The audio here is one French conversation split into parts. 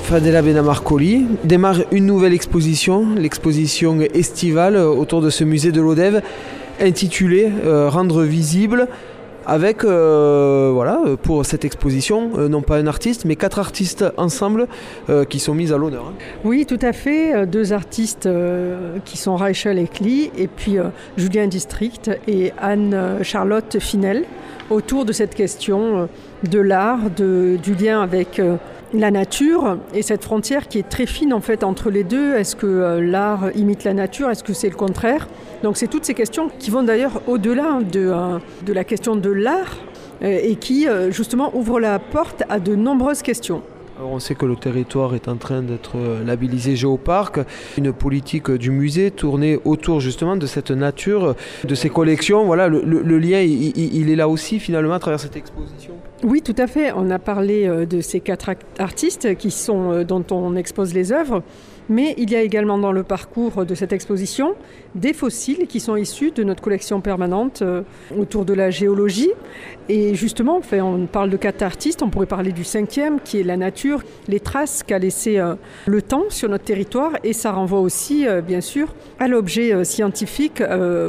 Fadela Benamarcoli démarre une nouvelle exposition, l'exposition estivale autour de ce musée de l'Odève, intitulée Rendre visible, avec pour cette exposition, non pas un artiste, mais 4 artistes ensemble qui sont mis à l'honneur. Oui, tout à fait. 2 artistes qui sont Rachel Ekli et puis Julien District et Anne-Charlotte Finel, autour de cette question de l'art, du lien avec la nature et cette frontière qui est très fine en fait entre les deux. Est-ce que l'art imite la nature? Est-ce que c'est le contraire? Donc c'est toutes ces questions qui vont d'ailleurs au-delà de la question de l'art et qui justement ouvrent la porte à de nombreuses questions. Alors on sait que le territoire est en train d'être labellisé Géoparc, une politique du musée tournée autour justement de cette nature, de ces collections. Voilà, le lien il est là aussi finalement à travers cette exposition. Oui, tout à fait. On a parlé de ces 4 artistes dont on expose les œuvres. Mais il y a également dans le parcours de cette exposition des fossiles qui sont issus de notre collection permanente autour de la géologie. Et justement, on parle de 4 artistes, on pourrait parler du 5e qui est la nature, les traces qu'a laissé le temps sur notre territoire. Et ça renvoie aussi, bien sûr, à l'objet scientifique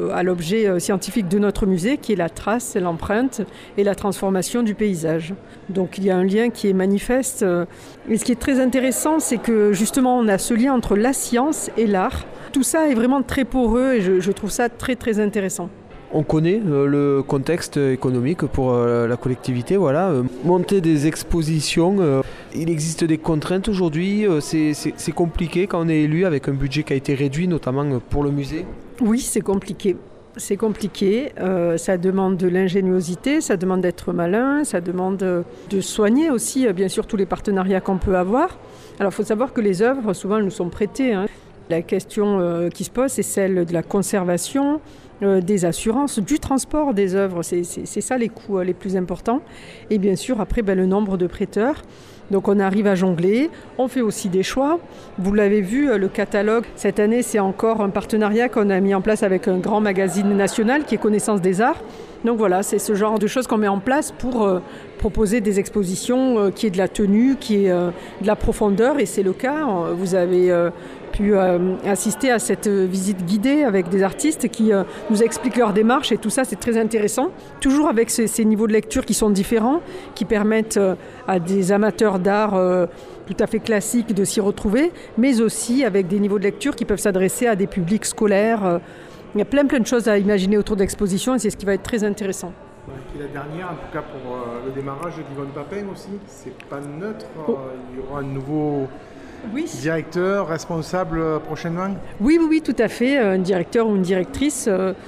de notre musée qui est la trace, l'empreinte et la transformation du paysage. Donc il y a un lien qui est manifeste. Et ce qui est très intéressant, c'est que justement on a ce lien entre la science et l'art. Tout ça est vraiment très poreux et je trouve ça très très intéressant. On connaît le contexte économique pour la collectivité. Monter des expositions, il existe des contraintes aujourd'hui. C'est compliqué quand on est élu avec un budget qui a été réduit, notamment pour le musée. Oui, c'est compliqué. C'est compliqué, ça demande de l'ingéniosité, ça demande d'être malin, ça demande de soigner aussi, bien sûr, tous les partenariats qu'on peut avoir. Alors, il faut savoir que les œuvres, souvent, elles nous sont prêtées. La question qui se pose, c'est celle de la conservation, des assurances, du transport des œuvres. C'est ça les coûts les plus importants. Et bien sûr, après, le nombre de prêteurs. Donc on arrive à jongler, on fait aussi des choix. Vous l'avez vu, le catalogue, cette année, c'est encore un partenariat qu'on a mis en place avec un grand magazine national qui est Connaissance des Arts. Donc voilà, c'est ce genre de choses qu'on met en place pour proposer des expositions qui est de la tenue, qui est de la profondeur, et c'est le cas. Vous avez pu assister à cette visite guidée avec des artistes qui nous expliquent leur démarche, et tout ça, c'est très intéressant. Toujours avec ces niveaux de lecture qui sont différents, qui permettent à des amateurs d'art tout à fait classiques de s'y retrouver, mais aussi avec des niveaux de lecture qui peuvent s'adresser à des publics scolaires. Il y a plein de choses à imaginer autour d'expositions et c'est ce qui va être très intéressant. Et la dernière, en tout cas pour le démarrage d'Yvonne Papin aussi, c'est pas neutre. Il y aura un nouveau directeur, responsable prochainement. Oui, tout à fait. Un directeur ou une directrice.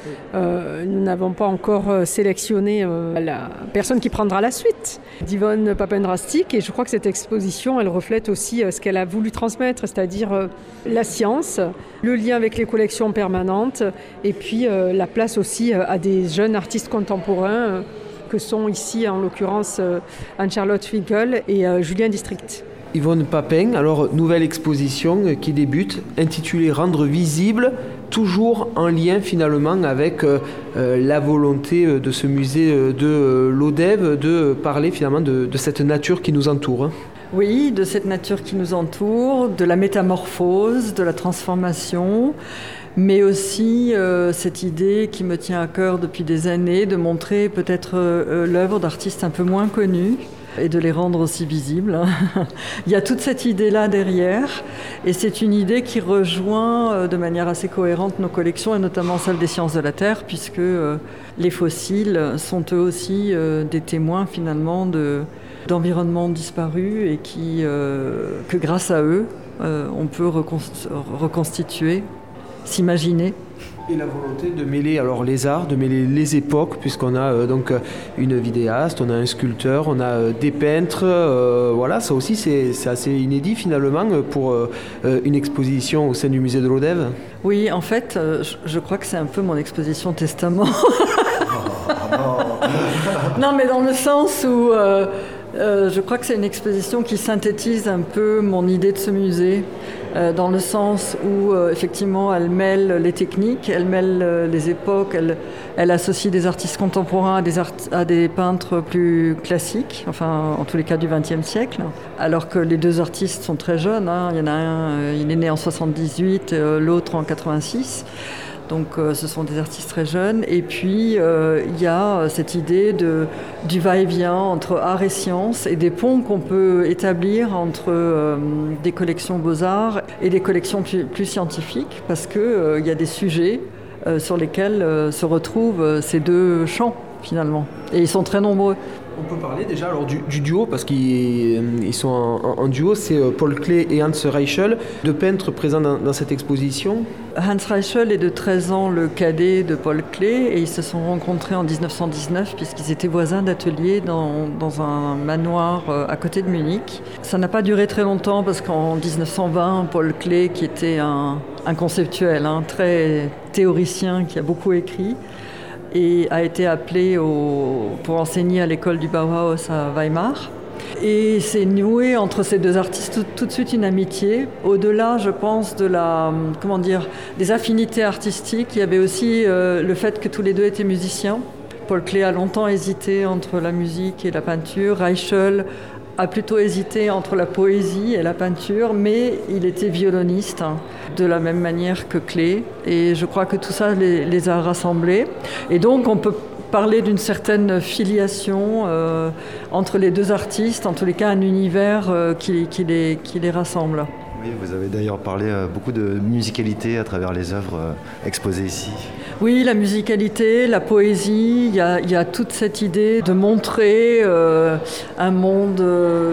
Nous n'avons pas encore sélectionné la personne qui prendra la suite d'Yvonne Papin-Drastic. Et je crois que cette exposition, elle reflète aussi ce qu'elle a voulu transmettre, c'est-à-dire la science, le lien avec les collections permanentes et puis la place aussi à des jeunes artistes contemporains que sont ici, en l'occurrence, Anne-Charlotte Finkel et Julien District. Yvonne Papin, alors nouvelle exposition qui débute, intitulée Rendre visible, toujours en lien finalement avec la volonté de ce musée de l'Odève de parler finalement de cette nature qui nous entoure. Oui, de cette nature qui nous entoure, de la métamorphose, de la transformation, mais aussi cette idée qui me tient à cœur depuis des années de montrer peut-être l'œuvre d'artistes un peu moins connus et de les rendre aussi visibles. Il y a toute cette idée-là derrière, et c'est une idée qui rejoint de manière assez cohérente nos collections, et notamment celle des sciences de la Terre, puisque les fossiles sont eux aussi des témoins finalement d'environnements disparus, et que grâce à eux, on peut reconstituer, s'imaginer. Et la volonté de mêler alors les arts, de mêler les époques, puisqu'on a donc une vidéaste, on a un sculpteur, on a des peintres, ça aussi c'est assez inédit finalement pour une exposition au sein du musée de l'Odève. Oui, en fait, je crois que c'est un peu mon exposition testament. Non, mais dans le sens où je crois que c'est une exposition qui synthétise un peu mon idée de ce musée. dans le sens où effectivement elle mêle les techniques, elle mêle les époques, elle associe des artistes contemporains à des peintres plus classiques, enfin en tous les cas du XXe siècle, alors que les deux artistes sont très jeunes, hein. Il y en a un, il est né en 78, l'autre en 86. Donc ce sont des artistes très jeunes. Et puis il y a cette idée du va-et-vient entre art et science et des ponts qu'on peut établir entre des collections beaux-arts et des collections plus scientifiques, parce qu'il y a des sujets sur lesquels se retrouvent ces deux champs finalement. Et ils sont très nombreux. On peut parler déjà alors du duo, parce qu'ils sont en duo, c'est Paul Klee et Hans Reichel, deux peintres présents dans cette exposition. Hans Reichel est de 13 ans le cadet de Paul Klee et ils se sont rencontrés en 1919 puisqu'ils étaient voisins d'atelier dans un manoir à côté de Munich. Ça n'a pas duré très longtemps parce qu'en 1920, Paul Klee, qui était un conceptuel, très théoricien, qui a beaucoup écrit, et a été appelé pour enseigner à l'école du Bauhaus à Weimar. Et c'est noué entre ces deux artistes tout de suite une amitié. Au-delà, je pense, des affinités artistiques, il y avait aussi le fait que tous les deux étaient musiciens. Paul Klee a longtemps hésité entre la musique et la peinture. Reichel a plutôt hésité entre la poésie et la peinture, mais il était violoniste, de la même manière que Klee. Et je crois que tout ça les a rassemblés. Et donc, on peut parler d'une certaine filiation entre les deux artistes, en tous les cas un univers qui les rassemble. Oui, vous avez d'ailleurs parlé beaucoup de musicalité à travers les œuvres exposées ici. Oui, la musicalité, la poésie, il y a toute cette idée de montrer un monde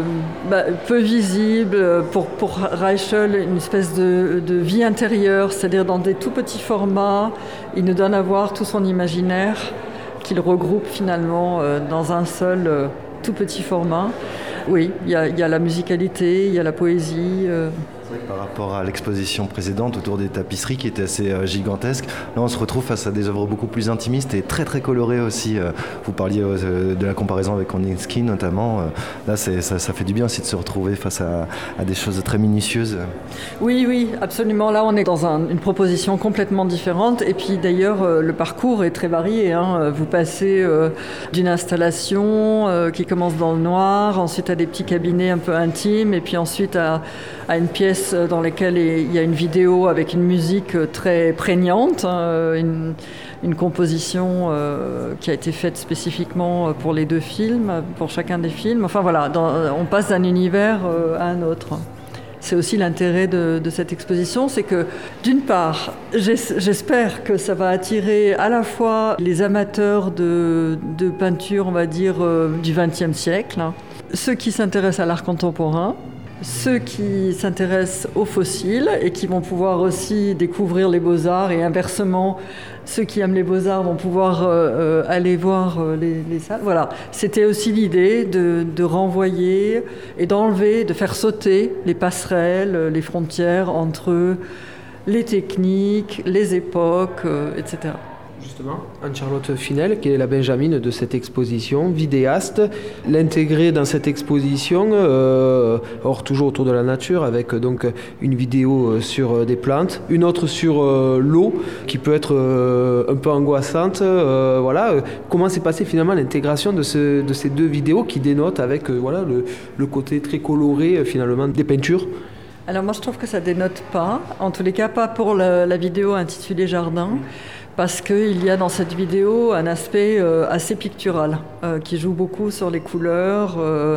peu visible, pour Reichel, une espèce de vie intérieure, c'est-à-dire dans des tout petits formats, il nous donne à voir tout son imaginaire qu'il regroupe finalement dans un seul tout petit format. Oui, il y a la musicalité, il y a la poésie. Par rapport à l'exposition précédente autour des tapisseries qui était assez gigantesque, là on se retrouve face à des œuvres beaucoup plus intimistes et très très colorées aussi. Vous parliez de la comparaison avec Kandinsky notamment. Là ça fait du bien aussi de se retrouver face à des choses très minutieuses. Oui, absolument. Là on est dans une proposition complètement différente et puis d'ailleurs le parcours est très varié. Vous passez d'une installation qui commence dans le noir, ensuite à des petits cabinets un peu intimes et puis ensuite à une pièce dans laquelle il y a une vidéo avec une musique très prégnante, une composition qui a été faite spécifiquement pour les deux films, pour chacun des films. Enfin voilà, on passe d'un univers à un autre. C'est aussi l'intérêt de cette exposition, c'est que d'une part, j'espère que ça va attirer à la fois les amateurs de peinture, on va dire, du XXe siècle, ceux qui s'intéressent à l'art contemporain, ceux qui s'intéressent aux fossiles et qui vont pouvoir aussi découvrir les beaux-arts, et inversement, ceux qui aiment les beaux-arts vont pouvoir aller voir les salles. Voilà, c'était aussi l'idée de renvoyer et d'enlever, de faire sauter les passerelles, les frontières entre les techniques, les époques, etc. Justement, Anne-Charlotte Finel, qui est la Benjamine de cette exposition, vidéaste, l'intégrer dans cette exposition, toujours autour de la nature, avec donc une vidéo sur des plantes, une autre sur l'eau, qui peut être un peu angoissante. Comment s'est passée finalement l'intégration de ces deux vidéos qui dénotent avec le côté très coloré finalement des peintures? Alors moi je trouve que ça dénote pas, en tous les cas pas pour la vidéo intitulée Jardin. Parce qu'il y a dans cette vidéo un aspect assez pictural qui joue beaucoup sur les couleurs,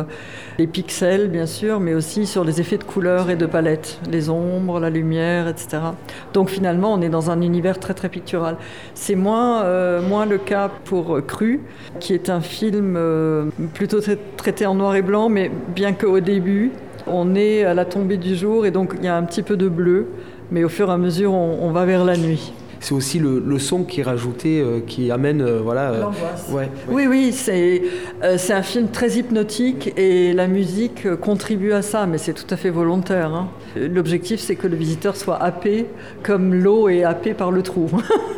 les pixels bien sûr, mais aussi sur les effets de couleurs et de palette, les ombres, la lumière, etc. Donc finalement, on est dans un univers très très pictural. C'est moins le cas pour Cru, qui est un film plutôt traité en noir et blanc, mais bien qu'au début, on est à la tombée du jour et donc il y a un petit peu de bleu, mais au fur et à mesure, on va vers la nuit. C'est aussi le son qui est rajouté, qui amène l'angoisse. Ouais. Oui, c'est un film très hypnotique et la musique contribue à ça, mais c'est tout à fait volontaire. L'objectif, c'est que le visiteur soit happé comme l'eau est happée par le trou.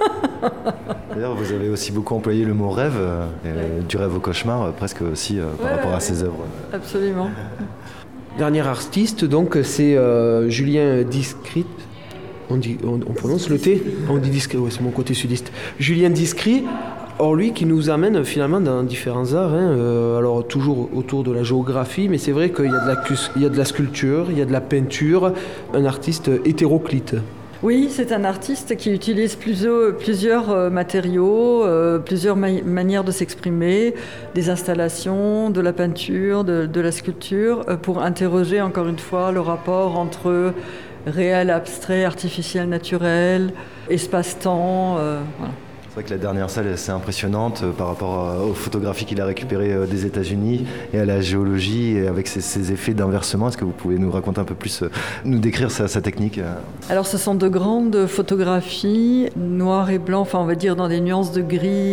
D'ailleurs, vous avez aussi beaucoup employé le mot rêve, du rêve au cauchemar, presque aussi par rapport à ces œuvres. Absolument. Dernier artiste, donc, c'est Julien Discret. On prononce le T. On dit Discret, ouais, c'est mon côté sudiste. Julien Discret. Or lui qui nous amène finalement dans différents arts, alors toujours autour de la géographie, mais c'est vrai qu'il y a de la sculpture, il y a de la peinture, un artiste hétéroclite. Oui, c'est un artiste qui utilise plusieurs matériaux, plusieurs manières de s'exprimer, des installations, de la peinture, de la sculpture, pour interroger encore une fois le rapport entre réel, abstrait, artificiel, naturel, espace-temps, voilà. C'est vrai que la dernière salle est assez impressionnante par rapport aux photographies qu'il a récupérées des États-Unis et à la géologie et avec ces effets d'inversement. Est-ce que vous pouvez nous raconter un peu plus, nous décrire sa technique? Alors ce sont de grandes photographies, noir et blanc, enfin on va dire dans des nuances de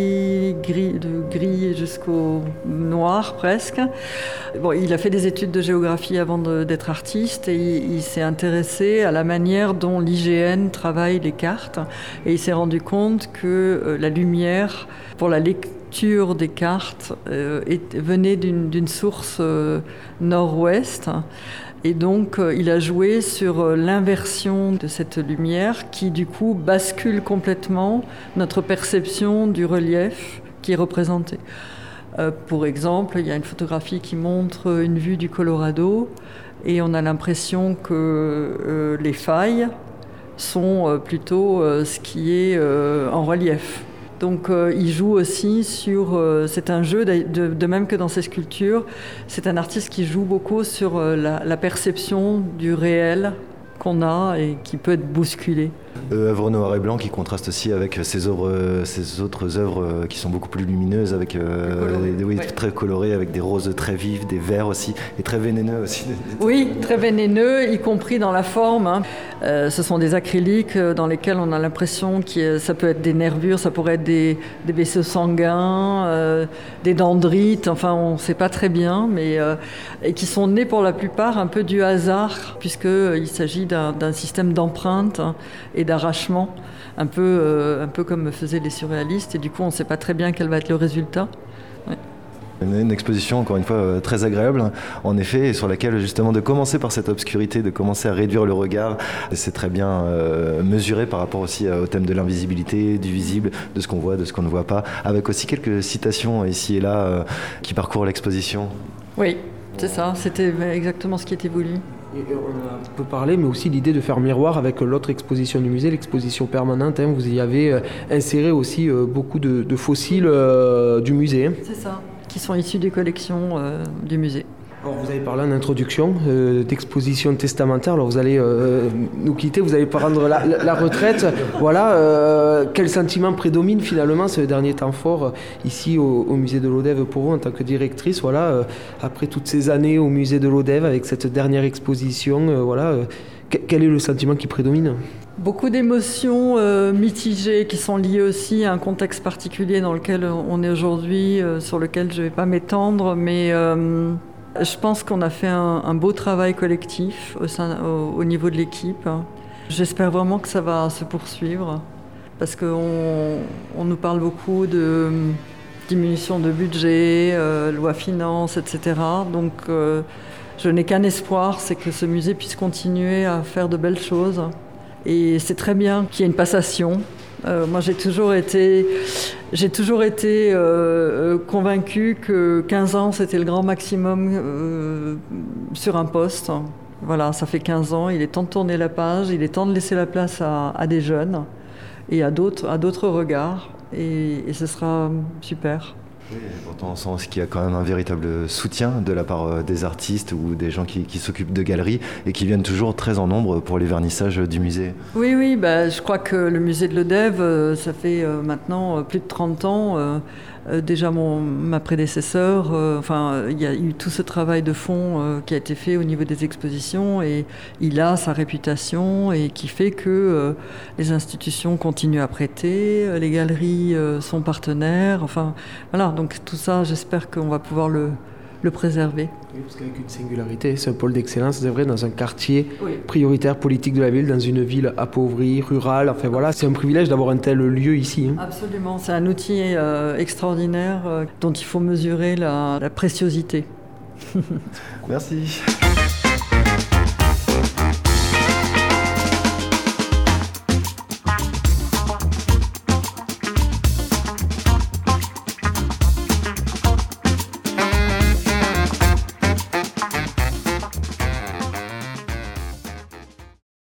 gris jusqu'au noir presque. Bon, il a fait des études de géographie avant d'être artiste et il s'est intéressé à la manière dont l'IGN travaille les cartes et il s'est rendu compte que la lumière, pour la lecture des cartes, venait d'une source nord-ouest. Et donc, il a joué sur l'inversion de cette lumière qui, du coup, bascule complètement notre perception du relief qui est représenté. Pour exemple, il y a une photographie qui montre une vue du Colorado et on a l'impression que les failles sont plutôt ce qui est en relief. Donc il joue aussi sur... c'est un jeu, de même que dans ses sculptures, c'est un artiste qui joue beaucoup sur la perception du réel qu'on a et qui peut être bousculé. Œuvre noir et blanc qui contraste aussi avec ses autres œuvres qui sont beaucoup plus lumineuses, avec très colorées, avec des roses très vives, des verts aussi, et très vénéneux aussi. Oui, très vénéneux, y compris dans la forme. Hein. Ce sont des acryliques dans lesquels on a l'impression que ça peut être des nervures, ça pourrait être des vaisseaux sanguins, des dendrites, enfin on ne sait pas très bien, mais et qui sont nés pour la plupart un peu du hasard, puisqu'il s'agit d'un système d'empreinte et d'arrachement, un peu comme faisaient les surréalistes, et du coup on ne sait pas très bien quel va être le résultat. Ouais. Une exposition, encore une fois, très agréable, en effet, et sur laquelle, justement, de commencer par cette obscurité, de commencer à réduire le regard, c'est très bien mesuré par rapport aussi au thème de l'invisibilité, du visible, de ce qu'on voit, de ce qu'on ne voit pas, avec aussi quelques citations ici et là qui parcourent l'exposition. Oui, c'est ça, c'était exactement ce qui était voulu. Et on peut parler, mais aussi l'idée de faire miroir avec l'autre exposition du musée, l'exposition permanente. Hein, vous y avez inséré aussi beaucoup de fossiles du musée. Hein. C'est ça, qui sont issus des collections du musée. Alors vous avez parlé en introduction d'exposition testamentaire. Alors vous allez nous quitter, vous allez prendre la retraite. Voilà, quel sentiment prédomine finalement ce dernier temps fort ici au musée de l'Odève pour vous en tant que directrice. Voilà, après toutes ces années au musée de l'Odève avec cette dernière exposition, voilà, quel est le sentiment qui prédomine ? Beaucoup d'émotions mitigées qui sont liées aussi à un contexte particulier dans lequel on est aujourd'hui, sur lequel je ne vais pas m'étendre, mais je pense qu'on a fait un beau travail collectif au niveau de l'équipe. J'espère vraiment que ça va se poursuivre parce qu'on nous parle beaucoup de diminution de budget, loi finance, etc. Donc je n'ai qu'un espoir, c'est que ce musée puisse continuer à faire de belles choses. Et c'est très bien qu'il y ait une passation. Moi, j'ai toujours été convaincue que 15 ans, c'était le grand maximum sur un poste. Voilà, ça fait 15 ans, il est temps de tourner la page, il est temps de laisser la place à des jeunes et à d'autres regards, et ce sera super. Oui, pourtant on sent aussi qu'il y a quand même un véritable soutien de la part des artistes ou des gens qui s'occupent de galeries et qui viennent toujours très en nombre pour les vernissages du musée. Oui, je crois que le musée de l'Odève, ça fait maintenant plus de 30 ans. Déjà ma prédécesseur, il y a eu tout ce travail de fond qui a été fait au niveau des expositions et il a sa réputation et qui fait que les institutions continuent à prêter, les galeries sont partenaires, enfin voilà, donc tout ça j'espère qu'on va pouvoir le préserver. Oui, parce qu'avec une singularité, c'est un pôle d'excellence, c'est vrai, dans un quartier prioritaire politique de la ville, dans une ville appauvrie, rurale, enfin voilà, c'est un privilège d'avoir un tel lieu ici. Hein. Absolument, c'est un outil extraordinaire dont il faut mesurer la préciosité. Merci.